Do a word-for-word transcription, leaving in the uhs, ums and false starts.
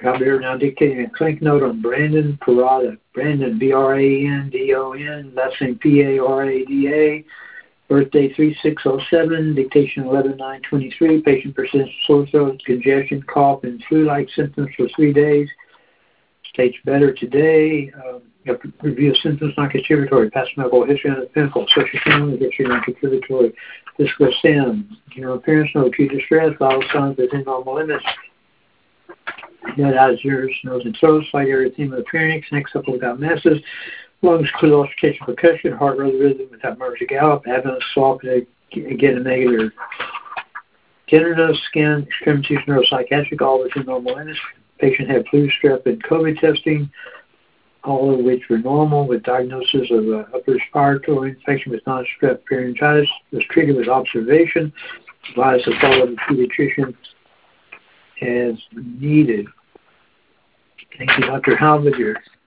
Doctor now dictating a clinic note on Brandon Parada. Brandon, B R A N D O N, last name P A R A D A, birthday three six oh seven, dictation eleven nine twenty-three, patient persistent sore throat, congestion, cough, and flu-like symptoms for three days. States better today. Um, review of symptoms, non-contributory, past medical history on the pinnacle, social family history, non-contributory, physical stem, general appearance, no acute distress, vital signs within normal limits. Head, eyes, ears, nose, and throat, slight erythema of the pharynx, neck supple without masses, lungs clear, auscultation, percussion, heart rhythm without murmurs or gallop, abdomen soft, again a negative tenderness, skin, extremities, neuropsychiatric, all within normal limits. Patient had flu, strep, and COVID testing, all of which were normal, with diagnosis of uh, upper respiratory infection with non-strep pharyngitis. Was treated with observation. Advised to follow the pediatrician as needed. Thank you, Doctor Halbert.